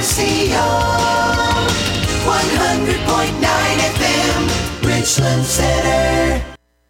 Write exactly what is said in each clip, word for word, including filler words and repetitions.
C O, one hundred point nine F M, Richland Center.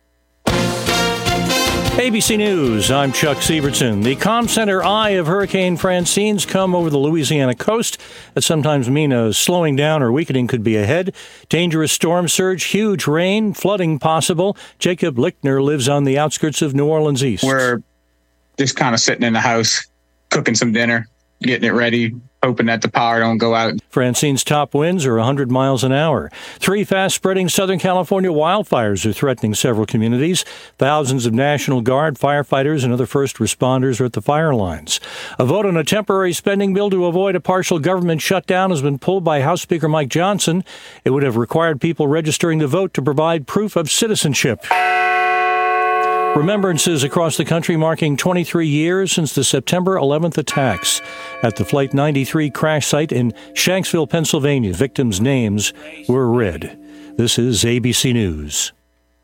A B C News, I'm Chuck Sievertson. The comm center eye of Hurricane Francine's come over the Louisiana coast. That sometimes means a slowing down or weakening could be ahead. Dangerous storm surge, huge rain, flooding possible. Jacob Lichtner lives on the outskirts of New Orleans East. We're just kind of sitting in the house, cooking some dinner, getting it ready, hoping that the power don't go out. Francine's top winds are one hundred miles an hour. Three fast-spreading Southern California wildfires are threatening several communities. Thousands of National Guard, firefighters, and other first responders are at the fire lines. A vote on a temporary spending bill to avoid a partial government shutdown has been pulled by House Speaker Mike Johnson. It would have required people registering to vote to provide proof of citizenship. Remembrances across the country marking twenty-three years since the September eleventh attacks at the Flight ninety-three crash site in Shanksville, Pennsylvania. Victims' names were read. This is A B C News.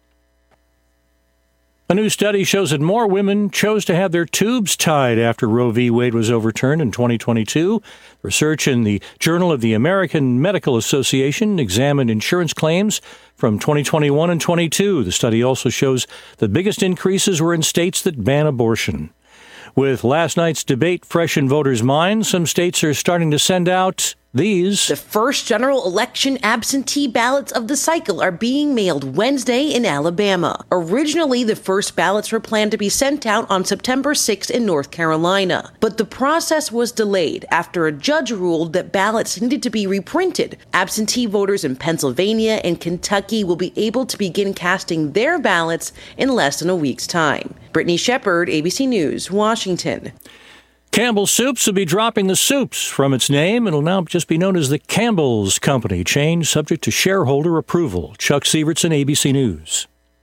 A new study shows that more women chose to have their tubes tied after Roe v. Wade was overturned in twenty twenty-two. Research in the Journal of the American Medical Association examined insurance claims from twenty twenty-one and twenty-two. The study also shows the biggest increases were in states that ban abortion. With last night's debate fresh in voters' minds, some states are starting to send out these. The first general election absentee ballots of the cycle are being mailed Wednesday in Alabama. Originally, the first ballots were planned to be sent out on September sixth in North Carolina. But the process was delayed after a judge ruled that ballots needed to be reprinted. Absentee voters in Pennsylvania and Kentucky will be able to begin casting their ballots in less than a week's time. Brittany Shepard, A B C News, Washington. Campbell's Soups will be dropping the soups from its name. It'll now just be known as the Campbell's Company. Change subject to shareholder approval. Chuck Sievertson, A B C News.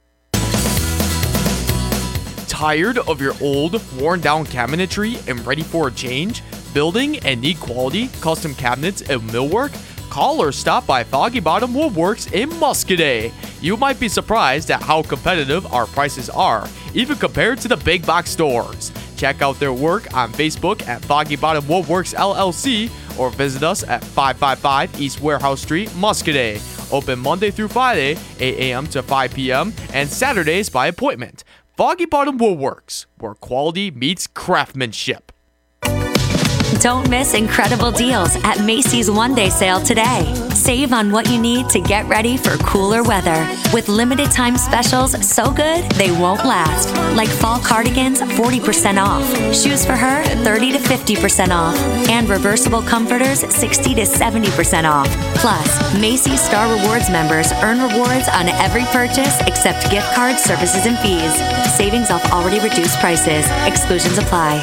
Tired of your old, worn-down cabinetry and ready for a change? Building and need quality, custom cabinets and millwork? Call or stop by Foggy Bottom Woodworks in Muscadet. You might be surprised at how competitive our prices are, even compared to the big box stores. Check out their work on Facebook at Foggy Bottom Woodworks L L C or visit us at five five five East Warehouse Street, Muscadet. Open Monday through Friday, eight a.m. to five p.m. and Saturdays by appointment. Foggy Bottom Woodworks, where quality meets craftsmanship. Don't miss incredible deals at Macy's One Day Sale today. Save on what you need to get ready for cooler weather. With limited time specials so good they won't last. Like fall cardigans, forty percent off. Shoes for her, thirty to fifty percent off. And reversible comforters, sixty to seventy percent off. Plus, Macy's Star Rewards members earn rewards on every purchase except gift cards, services, and fees. Savings off already reduced prices. Exclusions apply.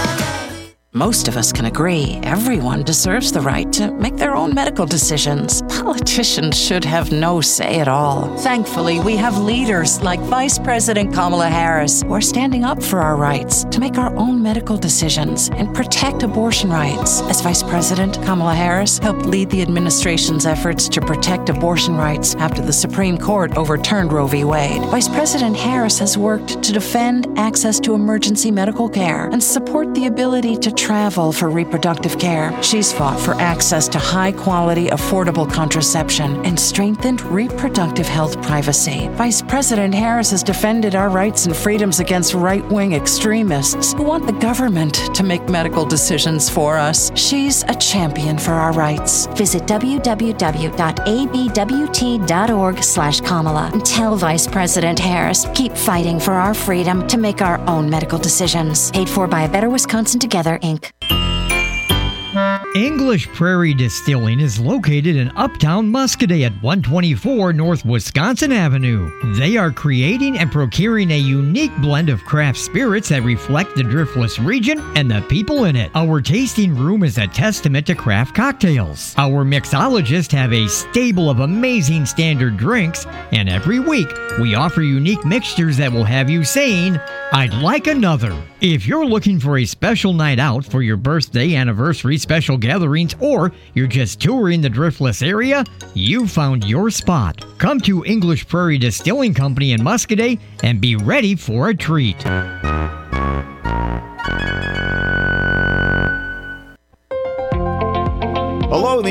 Most of us can agree everyone deserves the right to make their own medical decisions. Politicians should have no say at all. Thankfully, we have leaders like Vice President Kamala Harris who are standing up for our rights to make our own medical decisions and protect abortion rights. As Vice President, Kamala Harris helped lead the administration's efforts to protect abortion rights after the Supreme Court overturned Roe v. Wade. Vice President Harris has worked to defend access to emergency medical care and support the ability to travel for reproductive care. She's fought for access to high-quality, affordable contraception and strengthened reproductive health privacy. Vice President Harris has defended our rights and freedoms against right-wing extremists who want the government to make medical decisions for us. She's a champion for our rights. Visit w w w dot a b w t dot org slash Kamala and tell Vice President Harris, keep fighting for our freedom to make our own medical decisions. Paid for by A Better Wisconsin Together, Incorporated. English Prairie Distilling is located in Uptown Muscadet at one twenty-four North Wisconsin Avenue. They are creating and procuring a unique blend of craft spirits that reflect the Driftless region and the people in it. Our tasting room is a testament to craft cocktails. Our mixologists have a stable of amazing standard drinks, and every week we offer unique mixtures that will have you saying, "I'd like another." If you're looking for a special night out for your birthday, anniversary, special gatherings, or you're just touring the Driftless area, you found your spot. Come to English Prairie Distilling Company in Muscadet and be ready for a treat.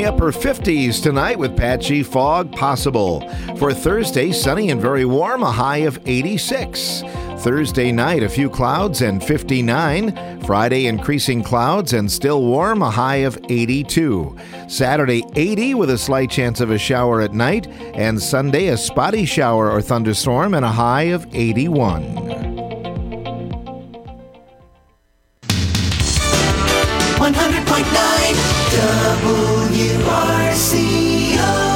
upper fifties tonight with patchy fog possible. For Thursday, sunny and very warm, a high of eighty-six. Thursday night, a few clouds and fifty-nine. Friday, increasing clouds and still warm, a high of eighty-two. Saturday, eighty with a slight chance of a shower at night. And Sunday, a spotty shower or thunderstorm and a high of eighty-one. one hundred point nine W R C O.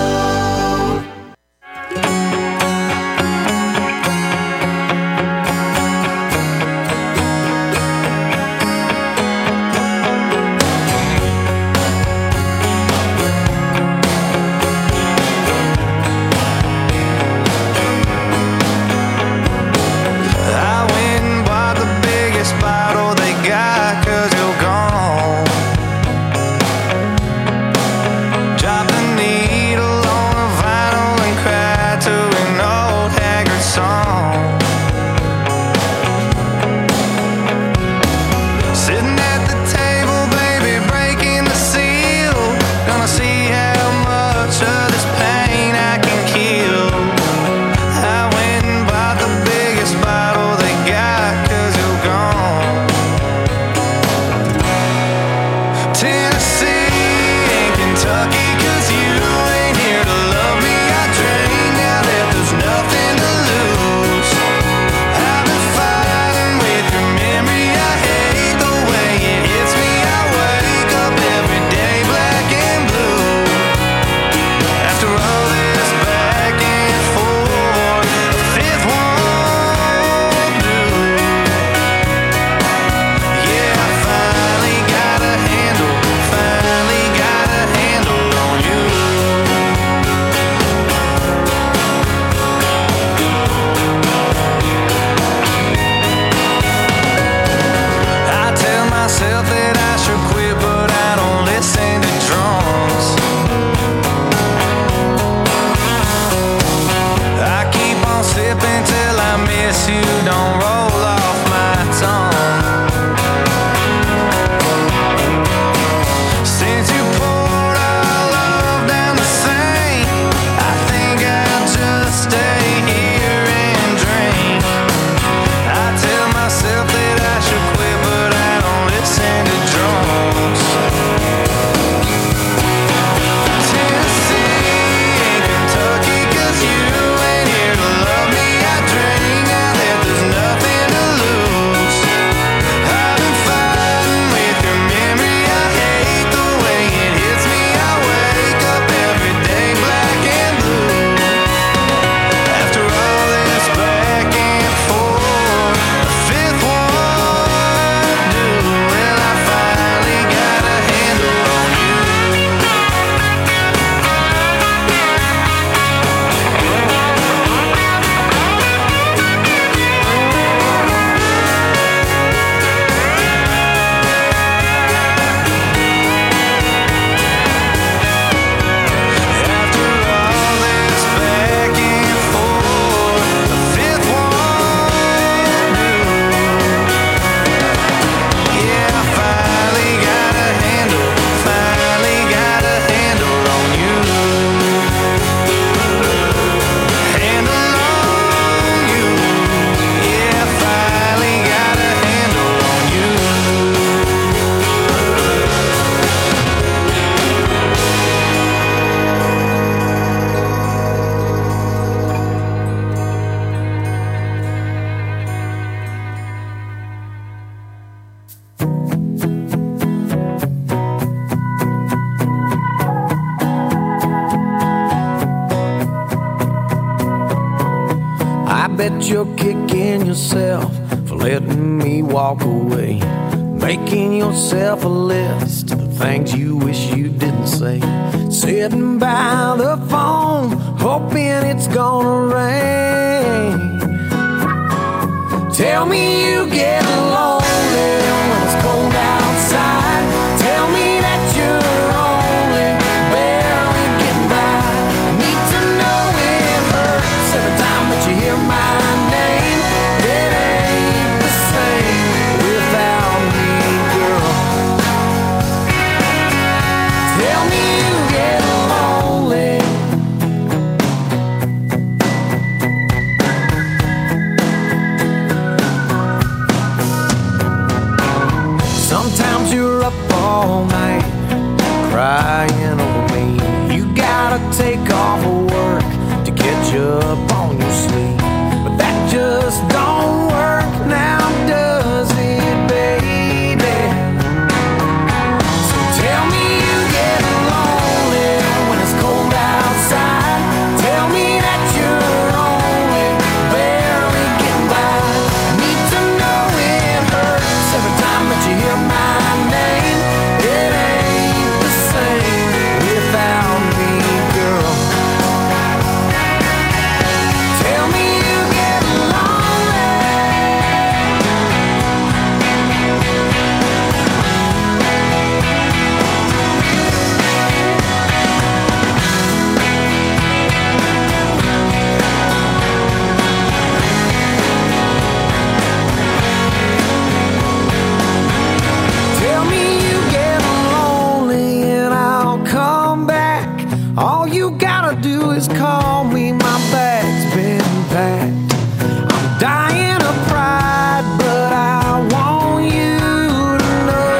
bet you're kicking yourself for letting me walk away, making yourself a list of the things you wish you didn't say, sitting by the phone hoping it's gonna rain. Tell me you get lonely when it's cold outside. Tell me that you're only barely getting by. I need to know it hurts every time that you hear my name. It ain't the same without me, girl. Tell me you get all night, crying over me. You gotta take off work to catch up on your sleep, but that just don't work now, does it, baby? So tell me you get lonely when it's cold outside. Tell me that you're only barely getting by. I need to know it hurts every time that you hear my name. It ain't the same without me, girl. Tell me you get lonely. Tell me you get lonely and I'll come back. All you gotta do is call me, my bag's been packed. I'm dying of pride, but I want you to know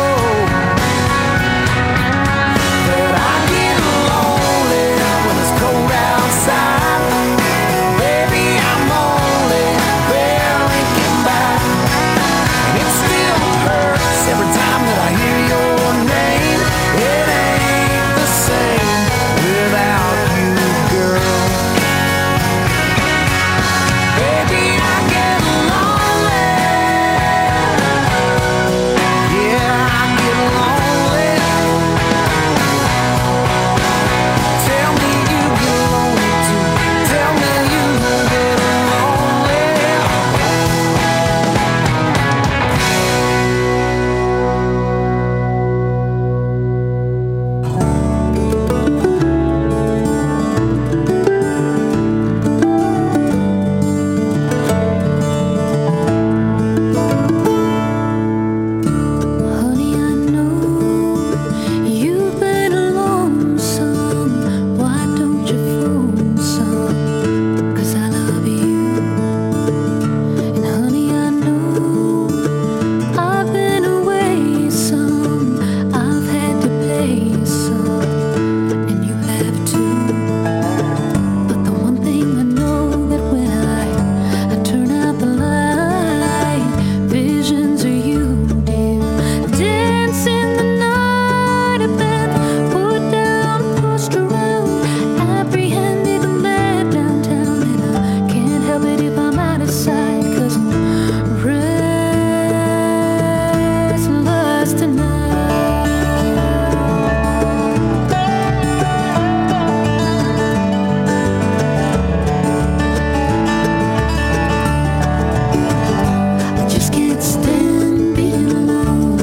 that I get lonely when it's cold outside. Baby, I'm only barely getting by, and it still hurts every time that I hear your name. It ain't the same without you, girl. Baby, I get lonely. Yeah, I get lonely. Tell me you get lonely too. Tell me you get lonely. Honey, I know you've been lonesome. Why don't you phone some? 'Cause I love you. And honey, I know I've been away some. I've had to pay some, and you have too. But the one thing I know that when I, I turn out the light, visions are you, dear. Dance in the night, I've been put down, pushed around, apprehended and led downtown, and I can't help it if I'm out of sight, 'cause I'm restless tonight. I just can't stand being alone.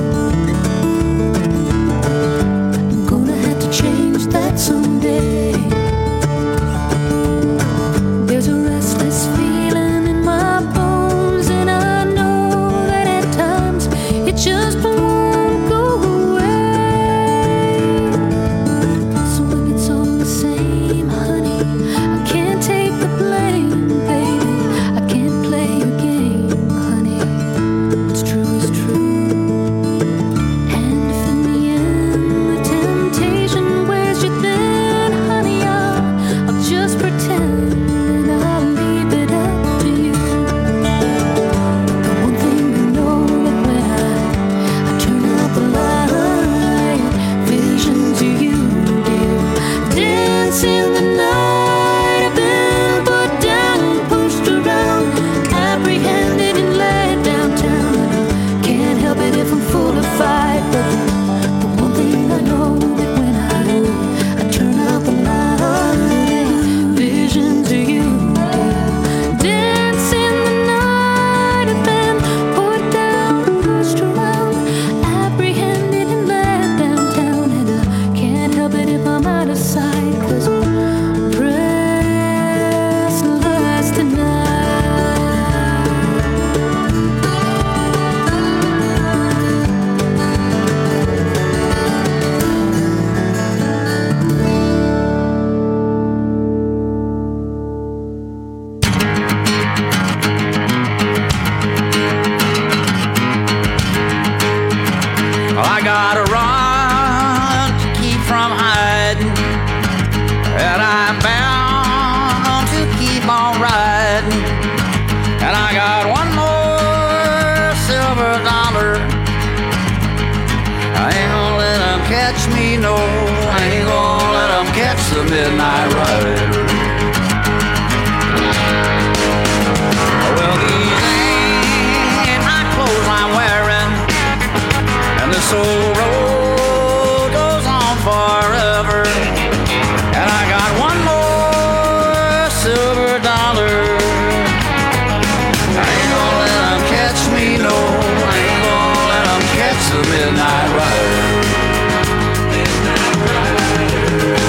I'm gonna have to change that someday. There's a restless feeling in my no. I ain't gonna let them catch the midnight rider. Well, these ain't my clothes I'm wearing, and this old road goes on forever. And I got one more silver dollar. I ain't gonna let them catch me, no. I ain't gonna let them catch the midnight rider. Midnight rider.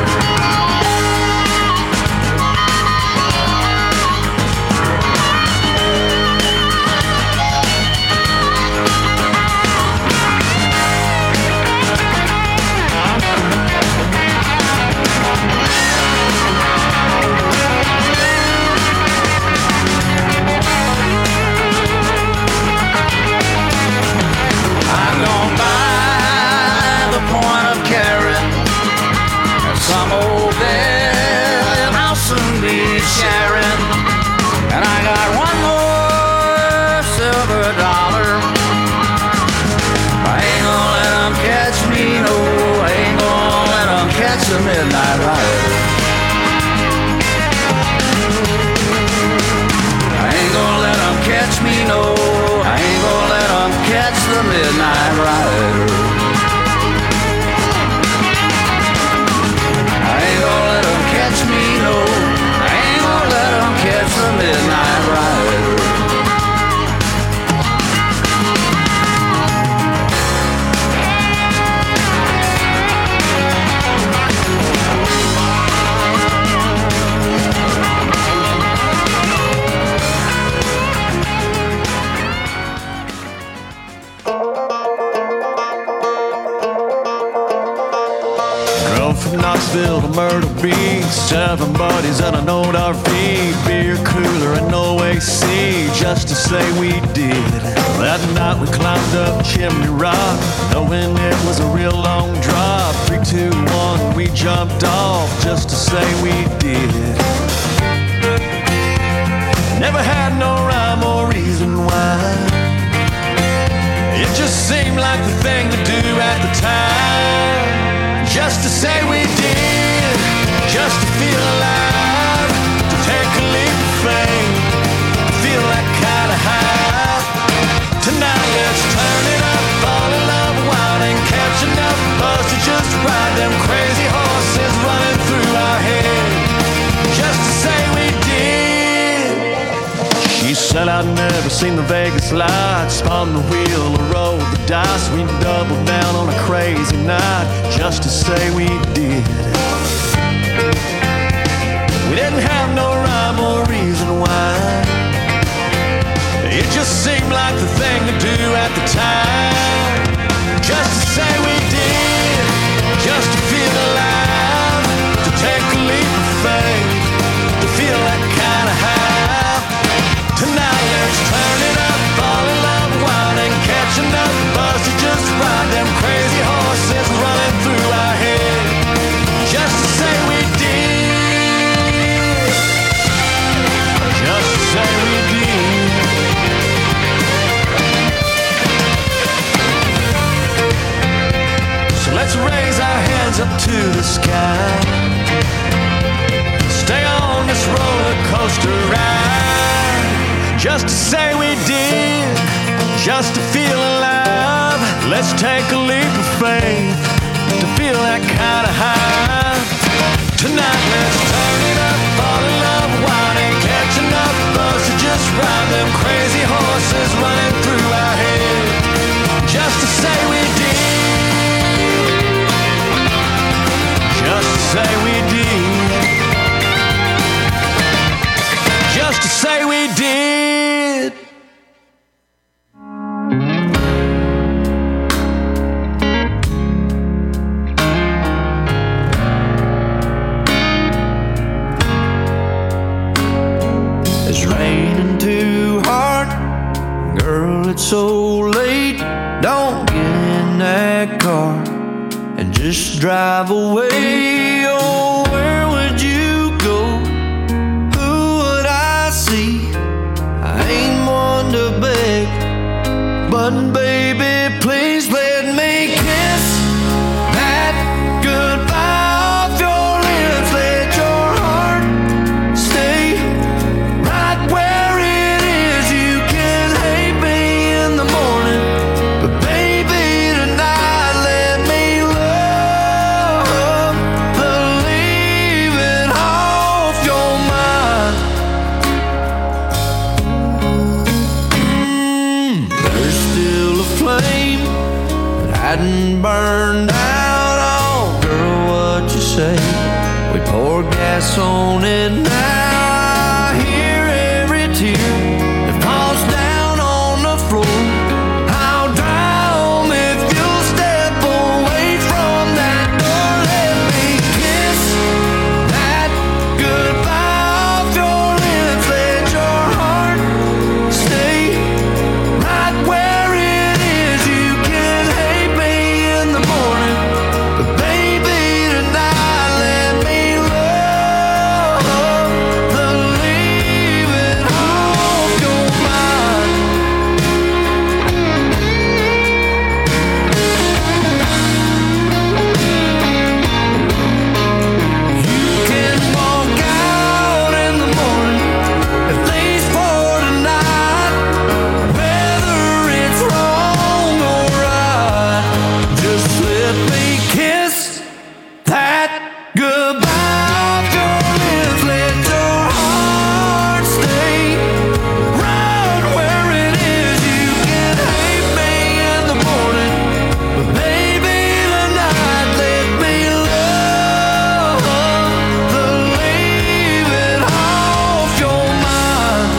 I'm gonna buy the point of carrot and some old bed I'll soon be sharing. And I got one more silver dollar. I ain't gonna let them catch me, no. I ain't gonna let them catch the midnight rider. I ain't gonna let them catch me, no. I ain't gonna let them catch the midnight rider. I ain't gonna let them catch me, no. I ain't gonna let them catch the midnight rider. Drove from Knoxville to Myrtle Beach, seven buddies and an old R V, beer cooler and no A C, just to say we did. That night we climbed up Chimney Rock, knowing it was a real long drop. Three, two, one, we jumped off, just to say we did. Never had no rhyme or reason why. It just seemed like the thing to do at the time. Just to say we did, just to feel alive, to take a leap of faith, feel that kind of high. Tonight let's turn it up, fall in love, wild and catch enough buzz to just ride them crazy horses running through our head. Just to say we did. She said I'd never seen the Vegas lights, spun the wheel or rolled the dice. We doubled down on a crazy night, just to say we did. We didn't have no rhyme or reason why. It just seemed like the thing to do at the time. Just to say we did, just to feel alive, to take a leap of faith, to feel that kind of high. Tonight let's turn it up, fall in love, wild and catch enough buzz to just ride them crazy horses running through our head. Just to say we did, just to say we did. So let's raise our hands up to the sky, stay on this roller coaster ride. Just to say we did, just to feel alive. Let's take a leap of faith, to feel that kind of high. Tonight let's turn it up, fall in love, wild and catch enough buzz to just ride them crazy horses running through our head. Just to say we did, just to say we did, just to say we did. It's raining too hard, girl, it's so late. Don't get in that car and just drive away. Oh, where would you go? Who would I see? I ain't one to beg, but baby, please let me kiss that Pour gas on it now. I hear every tear that falls down on the floor. I'll drown if you'll step away from that door. Let me kiss that goodbye off your lips. Let your heart stay right where it is. You can hate me in the morning, but baby tonight let me love the leaving off your mind. You can walk out in the morning, at least for tonight. Whether it's wrong or right, just let me kiss that goodbye off your lips. Let your heart stay right where it is. You can hate me in the morning, but baby tonight let me love the leaving off your mind.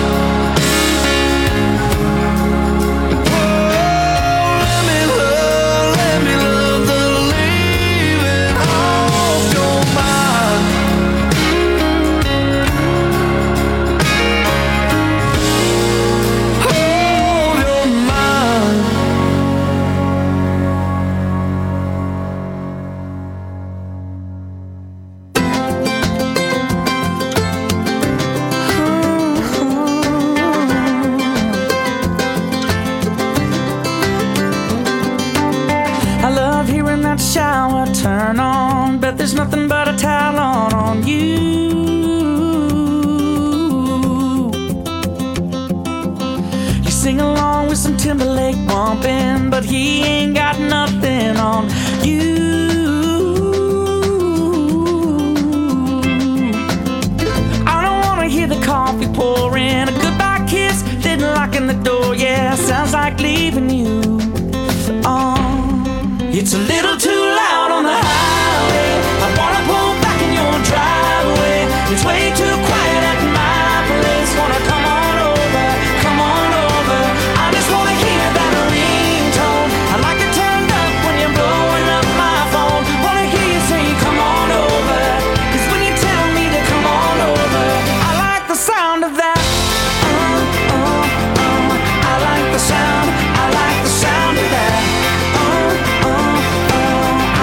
Let me love, let me love the leaving off your mind. Hold your mind. I love hearing that shower turn on, but there's nothing but a towel on on you. You sing along with some Timberlake bumping, but he ain't got nothing on you. I don't wanna hear the coffee pouring, a goodbye kiss, then locking the door. Yeah, sounds like leaving you. Oh, it's a little too loud on the highway. I wanna pull back in your driveway. It's way too quiet at my place. Wanna come on over, come on over. I just wanna hear that ringtone. I like it turned up when you're blowing up my phone. Wanna hear you say come on over, 'cause when you tell me to come on over, I like the sound of that. Uh, uh, uh. I like the sound, I like the sound of that. Uh, uh, uh.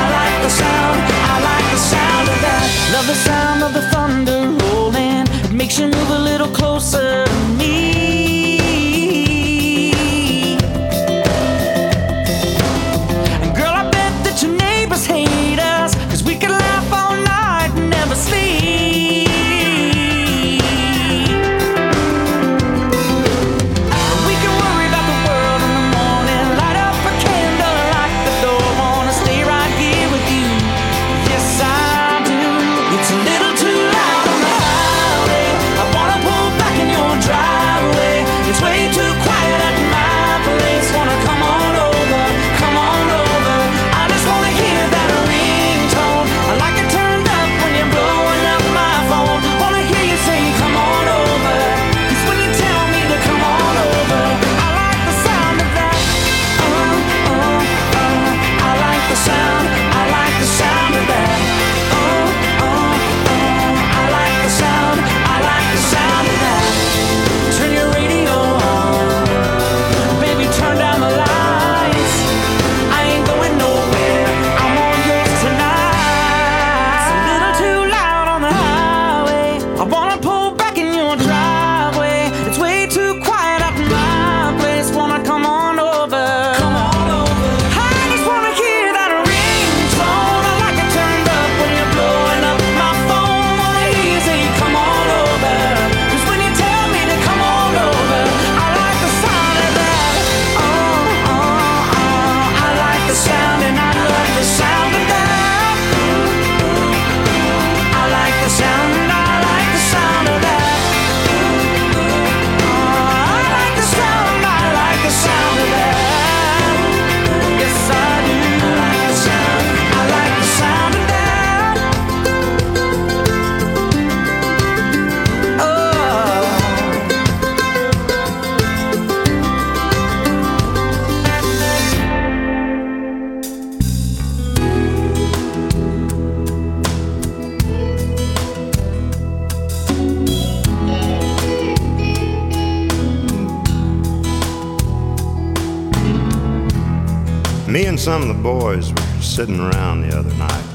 Me and some of the boys were sitting around the other night.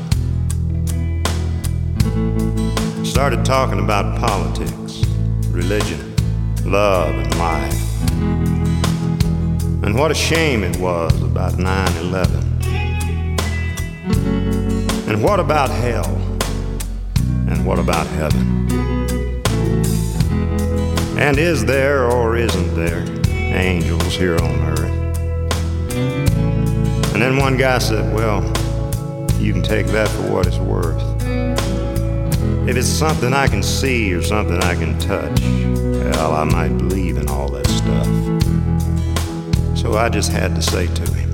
Started talking about politics, religion, love, and life. And what a shame it was about nine eleven. And what about hell? And what about heaven? And is there or isn't there angels here on earth? And then one guy said, well, you can take that for what it's worth. If it's something I can see or something I can touch, well, I might believe in all that stuff. So I just had to say to him,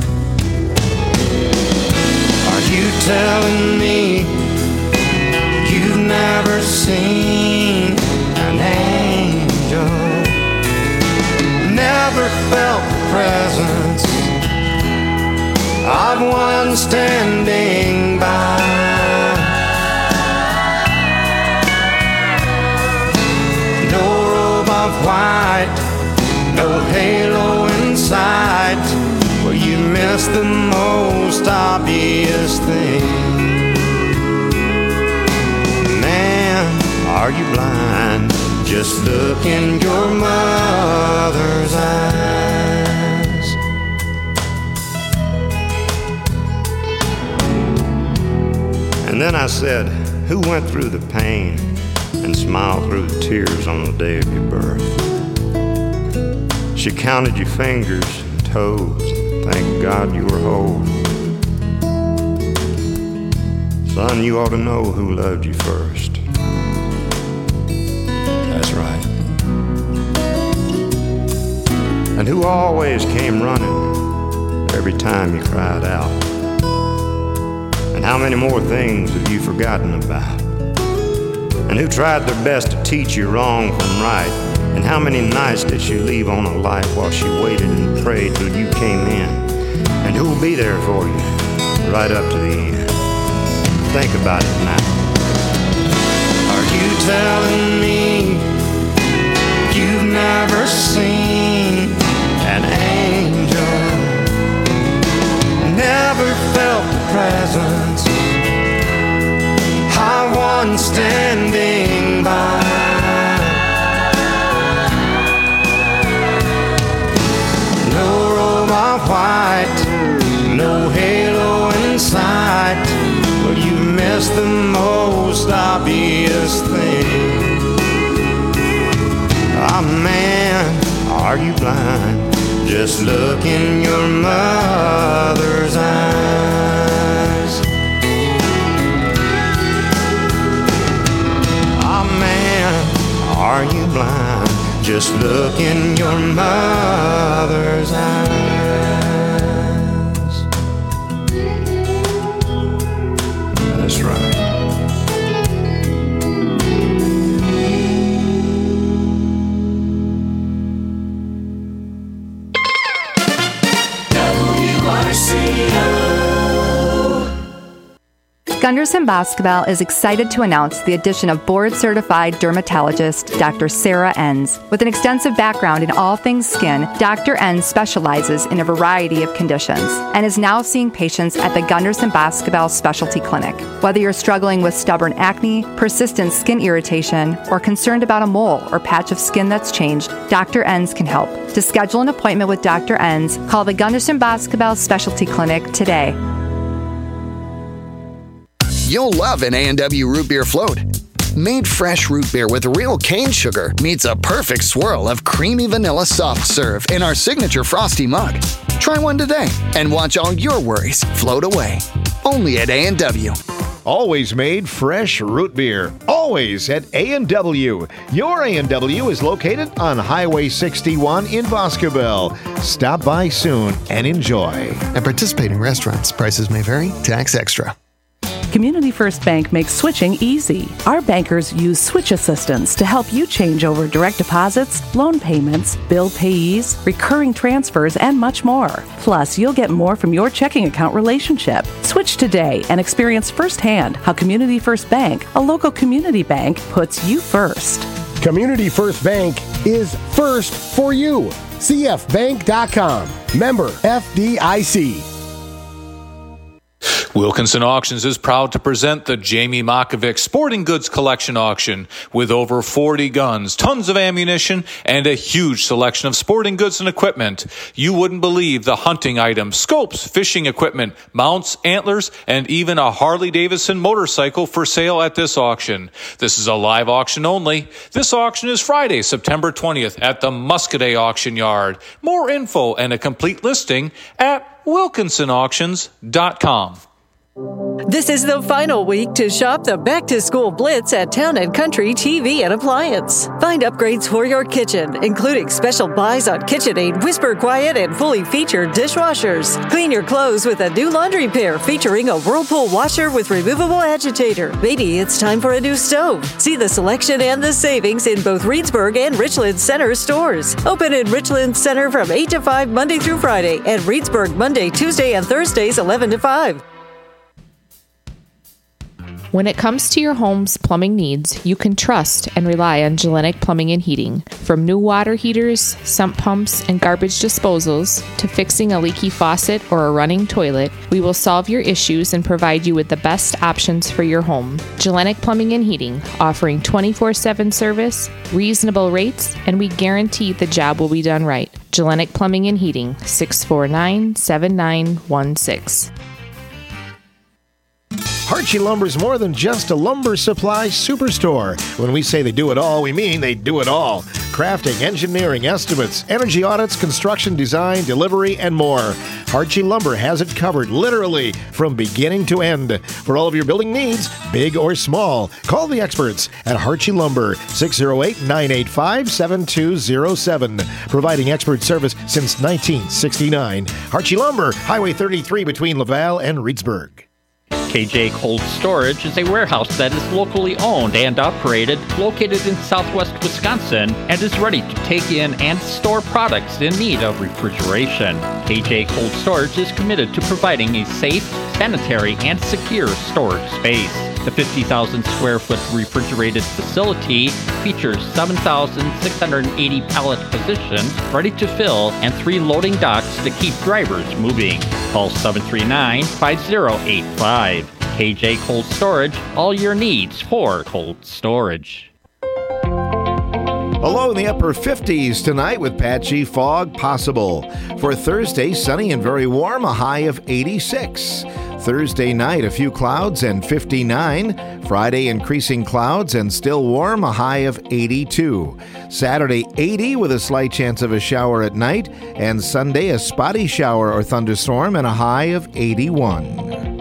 are you telling me you've never seen an angel, never felt the presence of one standing by? No robe of white, no halo in sight, where you miss the most obvious thing. Man, are you blind? Just look in your mother's eyes. And then I said, who went through the pain and smiled through the tears on the day of your birth? She counted your fingers and toes, and thank God you were whole. Son, you ought to know who loved you first. That's right. And who always came running every time you cried out. And how many more things have you forgotten about? And who tried their best to teach you wrong from right? And how many nights did she leave on a light while she waited and prayed till you came in? And who'll be there for you right up to the end? Think about it now. Are you telling me you've never seen an angel, never felt the presence of one standing by? No robe of white, no halo in sight, where you miss the most obvious thing. Ah, man, are you blind? Just look in your mother's eyes. Ah, man, are you blind? Just look in your mother's eyes. That's right. W R C O. Gunderson Basketball is excited to announce the addition of board-certified dermatologist Doctor Sarah Enns. With an extensive background in all things skin, Doctor Enns specializes in a variety of conditions and is now seeing patients at the Gunderson Basketball Specialty Clinic. Whether you're struggling with stubborn acne, persistent skin irritation, or concerned about a mole or patch of skin that's changed, Doctor Enns can help. To schedule an appointment with Doctor Enns, call the Gunderson Basketball Specialty Clinic today. You'll love an A and W root beer float. Made fresh root beer with real cane sugar meets a perfect swirl of creamy vanilla soft serve in our signature frosty mug. Try one today and watch all your worries float away. Only at A and W. Always made fresh root beer. Always at A and W. Your A and W is located on Highway sixty-one in Boscobel. Stop by soon and enjoy. At participating restaurants, prices may vary. Tax extra. Community First Bank makes switching easy. Our bankers use switch assistance to help you change over direct deposits, loan payments, bill payees, recurring transfers, and much more. Plus, you'll get more from your checking account relationship. Switch today and experience firsthand how Community First Bank, a local community bank, puts you first. Community First Bank is first for you. C F bank dot com. Member F D I C. Wilkinson Auctions is proud to present the Jamie Makovic Sporting Goods Collection Auction with over forty guns, tons of ammunition, and a huge selection of sporting goods and equipment. You wouldn't believe the hunting items, scopes, fishing equipment, mounts, antlers, and even a Harley-Davidson motorcycle for sale at this auction. This is a live auction only. This auction is Friday, September twentieth at the Muscadet Auction Yard. More info and a complete listing at wilkinson auctions dot com. This is the final week to shop the back-to-school blitz at Town and Country T V and Appliance. Find upgrades for your kitchen, including special buys on KitchenAid, Whisper Quiet, and fully featured dishwashers. Clean your clothes with a new laundry pair featuring a Whirlpool washer with removable agitator. Maybe it's time for a new stove. See the selection and the savings in both Reedsburg and Richland Center stores. Open in Richland Center from eight to five Monday through Friday, and Reedsburg Monday, Tuesday, and Thursdays eleven to five. When it comes to your home's plumbing needs, you can trust and rely on Gellenic Plumbing and Heating. From new water heaters, sump pumps, and garbage disposals, to fixing a leaky faucet or a running toilet, we will solve your issues and provide you with the best options for your home. Gellenic Plumbing and Heating, offering twenty-four seven service, reasonable rates, and we guarantee the job will be done right. Gellenic Plumbing and Heating, six four nine, seven nine one six. Harchie Lumber's more than just a lumber supply superstore. When we say they do it all, we mean they do it all. Crafting, engineering, estimates, energy audits, construction design, delivery, and more. Harchie Lumber has it covered, literally, from beginning to end. For all of your building needs, big or small, call the experts at Harchie Lumber, six oh eight, nine eight five, seven two oh seven. Providing expert service since nineteen sixty-nine. Harchie Lumber, Highway thirty-three between Laval and Reedsburg. K J Cold Storage is a warehouse that is locally owned and operated, located in southwest Wisconsin, and is ready to take in and store products in need of refrigeration. K J Cold Storage is committed to providing a safe, sanitary, and secure storage space. The fifty thousand square foot refrigerated facility features seven thousand six hundred eighty pallet positions ready to fill and three loading docks to keep drivers moving. Call seven three nine, five oh eight five. K J Cold Storage, all your needs for cold storage. A low in the upper fifties tonight with patchy fog possible. For Thursday, sunny and very warm, a high of eighty-six. Thursday night, a few clouds and fifty-nine. Friday, increasing clouds and still warm, a high of eighty-two. Saturday, eighty with a slight chance of a shower at night. And Sunday, a spotty shower or thunderstorm and a high of eighty-one.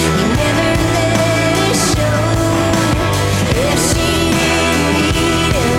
She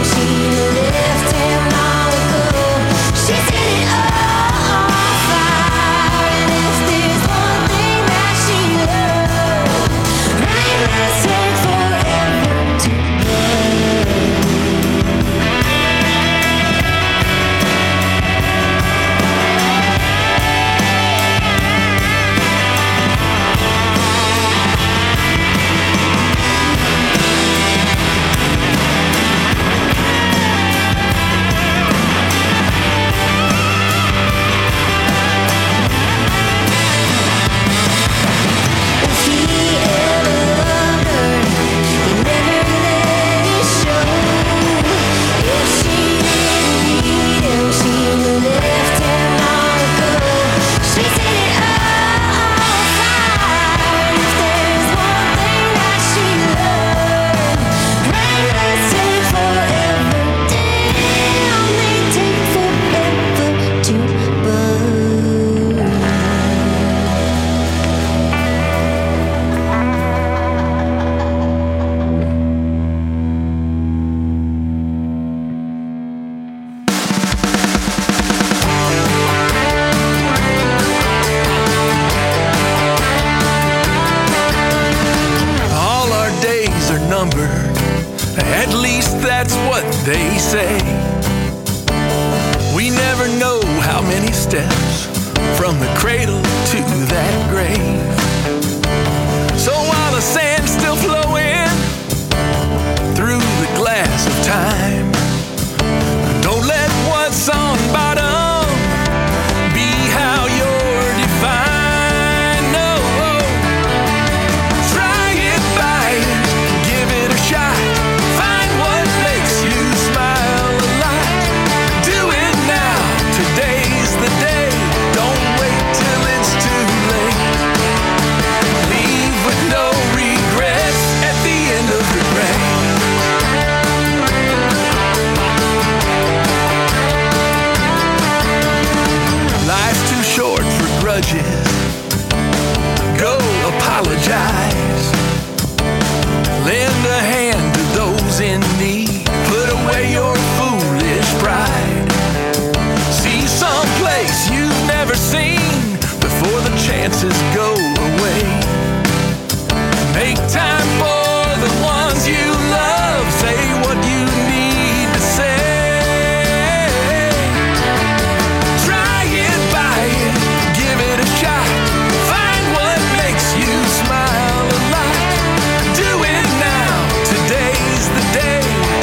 At least that's what they say. We never know how many steps from the cradle to that grave. So while the sand's still flowing through the glass of time, don't let what's on bottom be how you're defined. No, try it, buy it, give it a shot. Find what makes you smile a lot. Do it now, today's the day. Don't wait till it's too late. Leave with no regrets at the end of the rain. Life's too short for grudges. Go apologize. Lend a hand to those in need. Put away your foolish pride. See someplace you've never seen before the chances go away. Make time for the ones you love. Say what you need to say. Try it, buy it, give it a shot. Find what makes you smile a lot. Do it now, today's the day.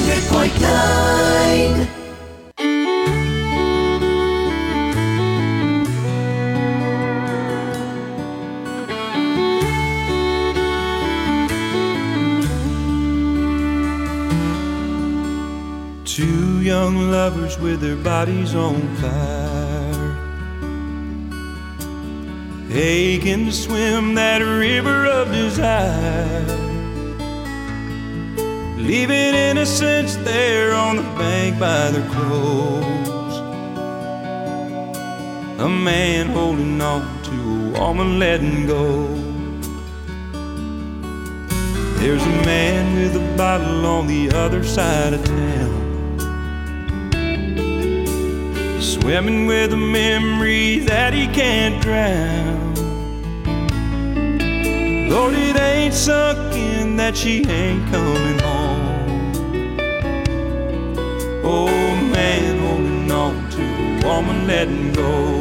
hundred point nine. Two young lovers with their bodies on fire, aching to swim that river of desire, leaving innocence there on the bank by their clothes. A man holding on to a woman letting go. There's a man with a bottle on the other side of town, swimming with a memory that he can't drown. Lord, it ain't sunk in that she ain't coming home. Oh, man holding on to a woman letting go.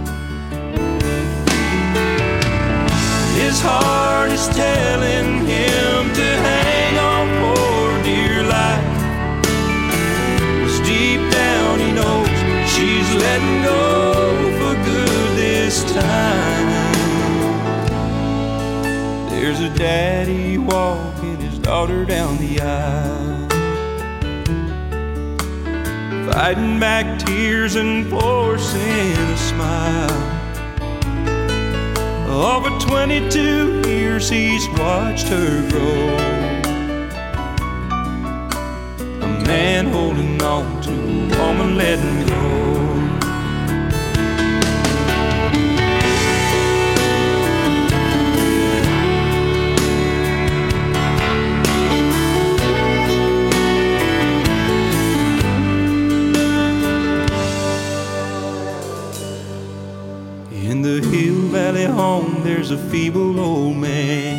His heart is telling him to hang on for dear life. 'Cause deep down he knows she's letting go for good this time. There's a daddy walking his daughter down the aisle, fighting back tears and forcing a smile. Over twenty-two years he's watched her grow. A man holding on to a woman letting go. In the Hill Valley home there's a feeble old man,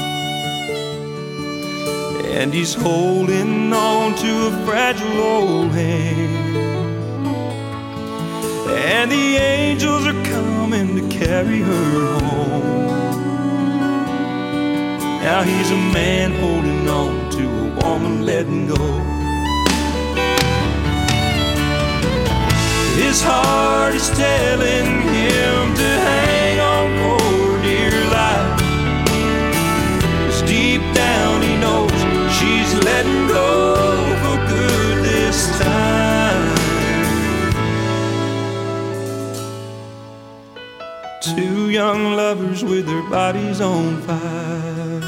and he's holding on to a fragile old hand. And the angels are coming to carry her home. Now he's a man holding on to a woman letting go. His heart is telling him to hang on for dear life. 'Cause deep down he knows she's letting go for good this time. Two young lovers with their bodies on fire,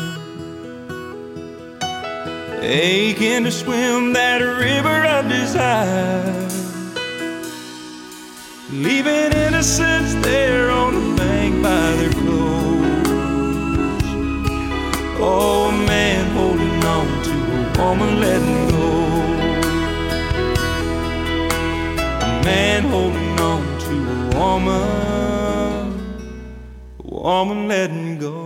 aching to swim that river of desire, leaving innocence there on the bank by their clothes. Oh, a man holding on to a woman letting go. A man holding on to a woman, a woman letting go.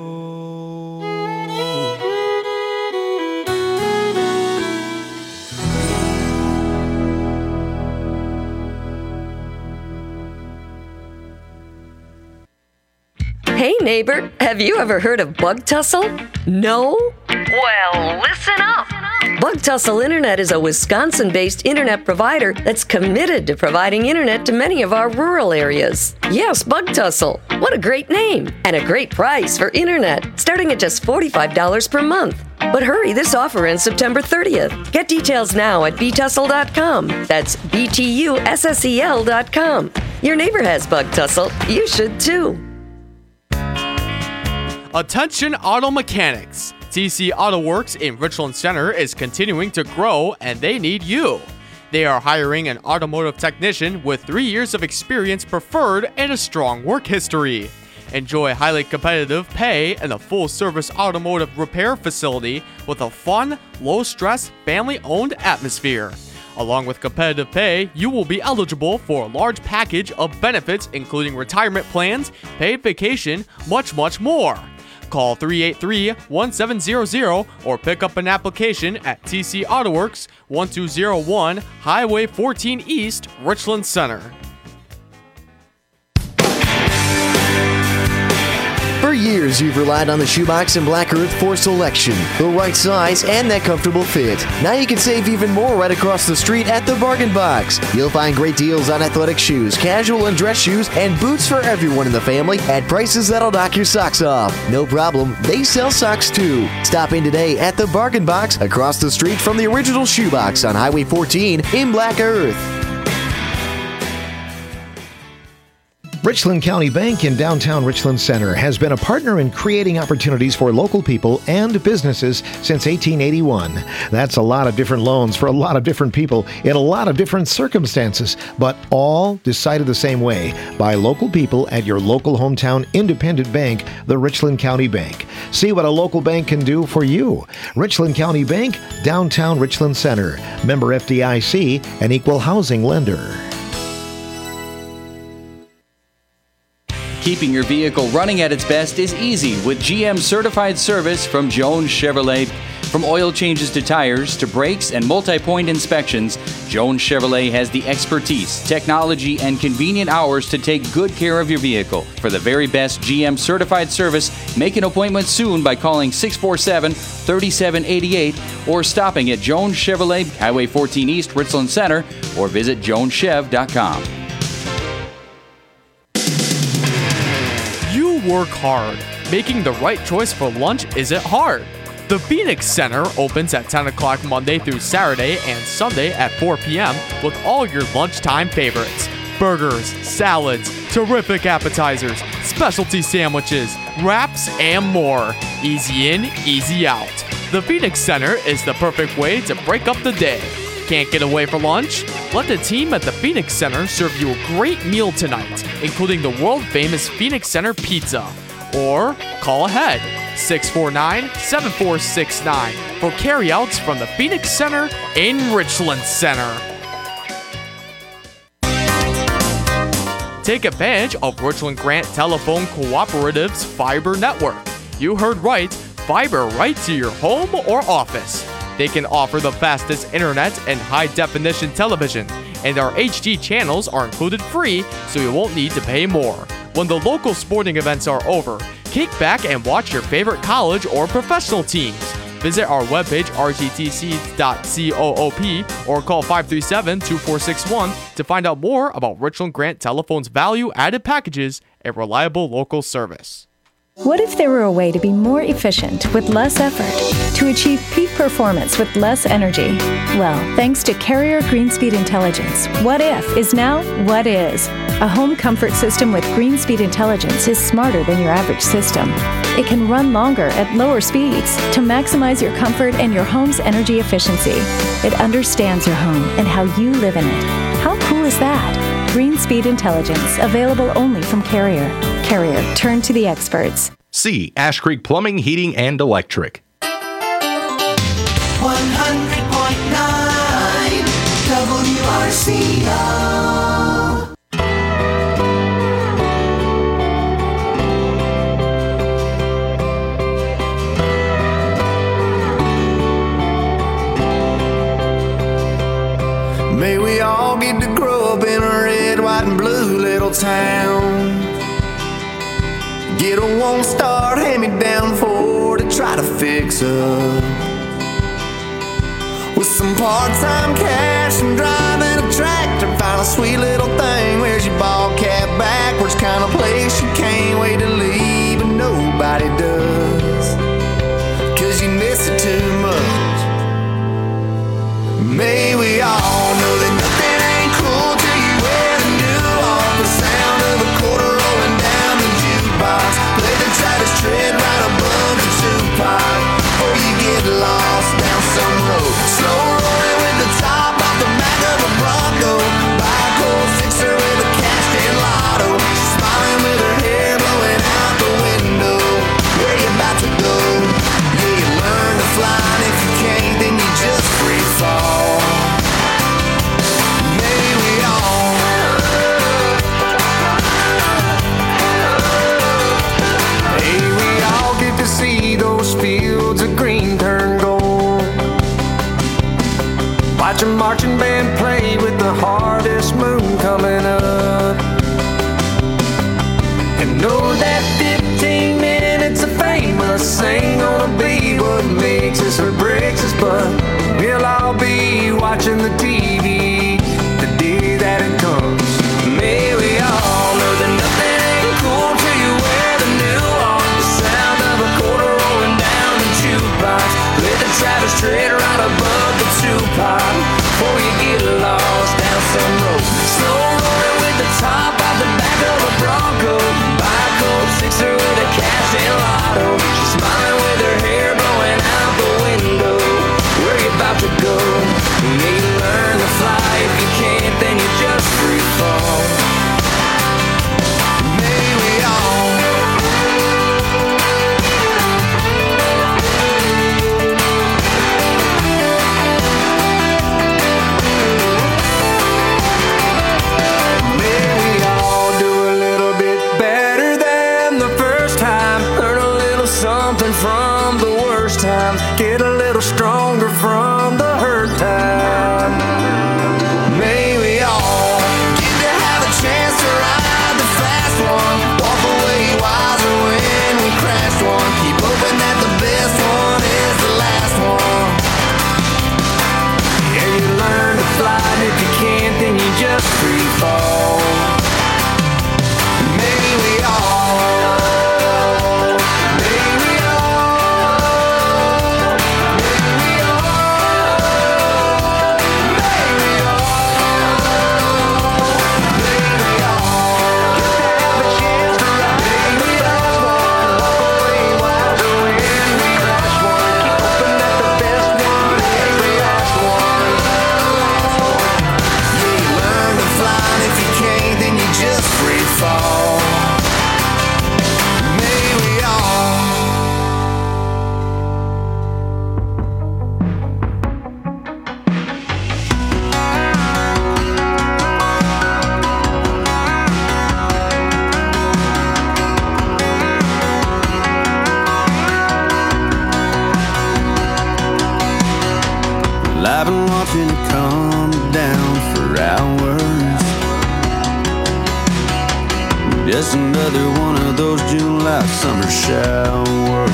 Hey neighbor, have you ever heard of Bug Tussle? No? Well, listen up. Bug Tussle Internet is a Wisconsin-based internet provider that's committed to providing internet to many of our rural areas. Yes, Bug Tussle. What a great name and a great price for internet, starting at just forty-five dollars per month. But hurry, this offer ends September thirtieth. Get details now at b tussle dot com. That's B T U S S E L dot com. Your neighbor has Bug Tussle. You should too. Attention auto mechanics. T C Auto Works in Richland Center is continuing to grow and they need you. They are hiring an automotive technician with three years of experience preferred and a strong work history. Enjoy highly competitive pay and a full-service automotive repair facility with a fun, low-stress, family-owned atmosphere. Along with competitive pay, you will be eligible for a large package of benefits including retirement plans, paid vacation, much, much more. Call three eight three, one seven zero zero or pick up an application at T C Auto Works, one two zero one Highway fourteen East, Richland Center. For years, you've relied on the Shoebox and Black Earth for selection, the right size, and that comfortable fit. Now you can save even more right across the street at the Bargain Box. You'll find great deals on athletic shoes, casual and dress shoes, and boots for everyone in the family at prices that'll knock your socks off. No problem, they sell socks too. Stop in today at the Bargain Box across the street from the original Shoebox on Highway fourteen in Black Earth. Richland County Bank in downtown Richland Center has been a partner in creating opportunities for local people and businesses since eighteen eighty-one. That's a lot of different loans for a lot of different people in a lot of different circumstances, but all decided the same way by local people at your local hometown independent bank, the Richland County Bank. See what a local bank can do for you. Richland County Bank, downtown Richland Center. Member F D I C, an equal housing lender. Keeping your vehicle running at its best is easy with G M certified service from Jones Chevrolet. From oil changes to tires to brakes and multi-point inspections, Jones Chevrolet has the expertise, technology, and convenient hours to take good care of your vehicle. For the very best G M certified service, make an appointment soon by calling six four seven, three seven eight eight or stopping at Jones Chevrolet, Highway fourteen East, Richland Center, or visit jones chev dot com. You work hard. Making the right choice for lunch isn't hard. The Phoenix Center opens at ten o'clock Monday through Saturday and Sunday at four p.m. with all your lunchtime favorites. Burgers, salads, terrific appetizers, specialty sandwiches, wraps, and more. Easy in, easy out. The Phoenix Center is the perfect way to break up the day. Can't get away for lunch? Let the team at the Phoenix Center serve you a great meal tonight, including the world-famous Phoenix Center Pizza. Or call ahead, six four nine, seven four six nine for carryouts from the Phoenix Center in Richland Center. Take advantage of Richland Grant Telephone Cooperative's fiber network. You heard right, fiber right to your home or office. They can offer the fastest internet and high-definition television, and our H D channels are included free, so you won't need to pay more. When the local sporting events are over, kick back and watch your favorite college or professional teams. Visit our webpage, r g t c dot coop, or call five three seven, two four six one to find out more about Richland Grant Telephone's value-added packages and reliable local service. What if there were a way to be more efficient with less effort, to achieve peak performance with less energy? Well, thanks to Carrier Greenspeed Intelligence, What If is now What Is. A home comfort system with Greenspeed Intelligence is smarter than your average system. It can run longer at lower speeds to maximize your comfort and your home's energy efficiency. It understands your home and how you live in it. How cool is that? Greenspeed Intelligence, available only from Carrier. Carrier, turn to the experts. C. Ash Creek Plumbing, Heating, and Electric. one hundred point nine W R C O. May we all get to grow up in a red, white, and blue little town. Get a one-star hand-me-down Ford to try to fix up. With some part-time cash and driving a tractor, find a sweet little thing. Where's your ball cap backwards? Kind of place you can't wait to leave, but nobody does, 'cause you miss it too much. May we all know that nothing ain't cool till you wear the new off. The sound of a quarter rolling down the jukebox. Play the Travis Tritt right above the Tupac. Or you get lost down some road, slow rolling with the top off the back of a Bronco. Buy a cold sixer with a cashed-in lotto. She's smiling with her hair blowing out the window. Where you about to go? Yeah, you learn to fly, and if you can't, then you just free fall. May we all, may we all get to see those fields of green turn gold. Watch a marching band play with the hardest moon coming up. And know that fifteen minutes of famous ain't gonna be what makes us or breaks us, but we'll all be watching the T V the day that it comes. May we all know that nothing ain't cool till you wear the new one. The sound of a quarter rolling down the jukebox. Let the Travis Tritt right above the two-pot before you get lost down some road. Slow rolling with the top out the back of a Bronco. Buy a cold sixer with a cash and lotto. She's smiling with her hair blowing out the window. Where you about to go? You need to learn to fly. If you can't, then you just free fall. May we all May we all do a little bit better than the first time. Learn a little something from the worst times. Get a little stronger from the hurt time. May we all get to have a chance to ride the fast one. Walk away wiser when we crashed one. Keep hoping that the best one is the last one. Yeah, you learn to fly, and if you can't, then you just free fall. May we all, may we all, may we all, may we all, may we all get to have a chance to ride. May we all walk away wiser when we crash one. Keep hoping that the best one is the last one. Yeah, you learn to fly, and if you can't, then you just free fall. May we all. Well, I've been watching it come down for hours. Just another one of those July summer showers.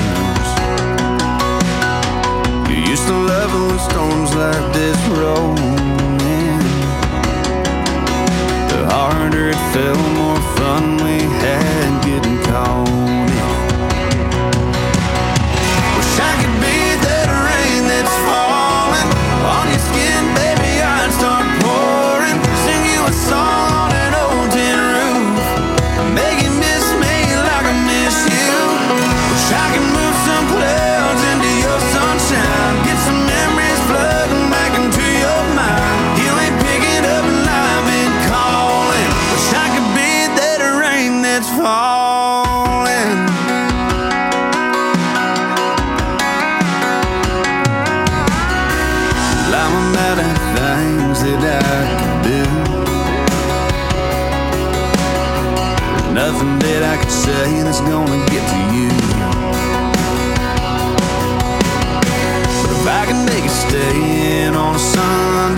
You used to love it when storms like this rolled in. The harder it fell, more fun we had getting caught in. Wish I could be that rain that's falling on your skin, baby. I'd start pouring, sing you a song on an old tin roof, make you miss me like I miss you. Wish I could move some clouds into your sunshine, get some memories flooding back into your mind. You ain't picking up and I've been calling. Wish I could be that rain that's falling. Well, I'm out of things that I could do. There's nothing that I could say that's gonna get to you. But if I can make it stay in on a Sunday